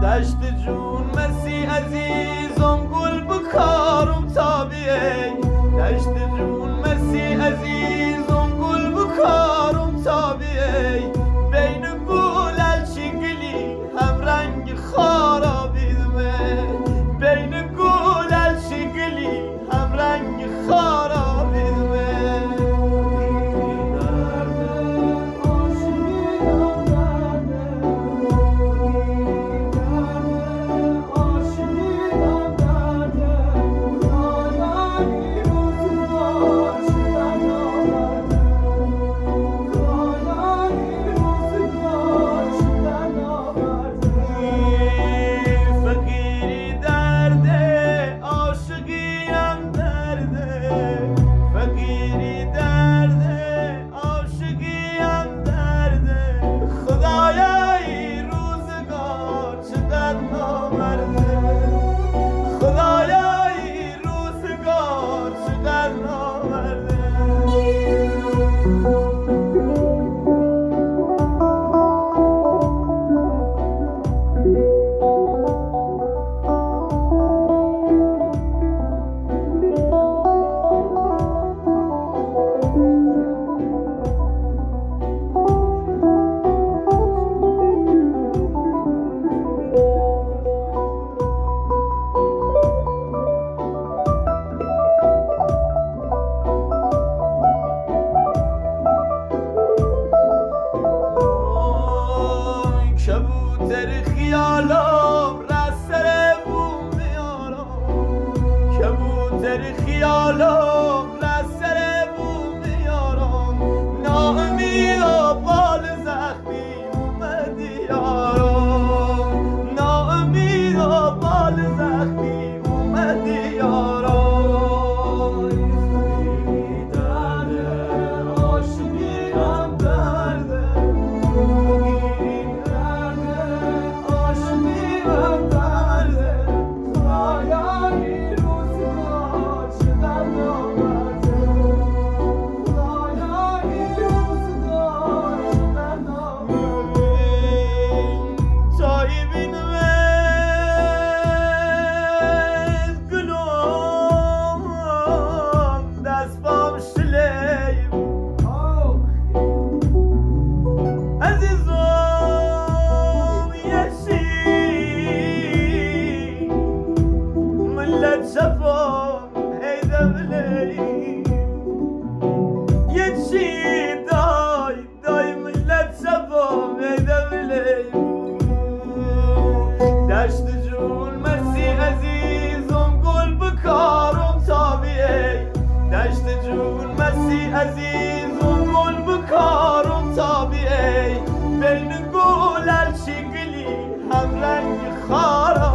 دشت جون مسی عزیزم گل بکارم تابیه دشت جون مسی عزیزم گل بکارم تابیه بین گل چنگلی هم رنگ خارابیدمه بین گل چنگلی هم رنگ خارابیدمه کبوتر خیالم رسر بوم میارم کبوتر خیالم رسر بوم میارم ناامید و بال زخمی اومدی یارم ناامید و بال زخمی اومدی یارم دشت جون مسی عزیزم گل بکارم تابیه دشت جون مسی عزیزم گل بکارم تابیه بین گل چنگلی هم رنگ خارا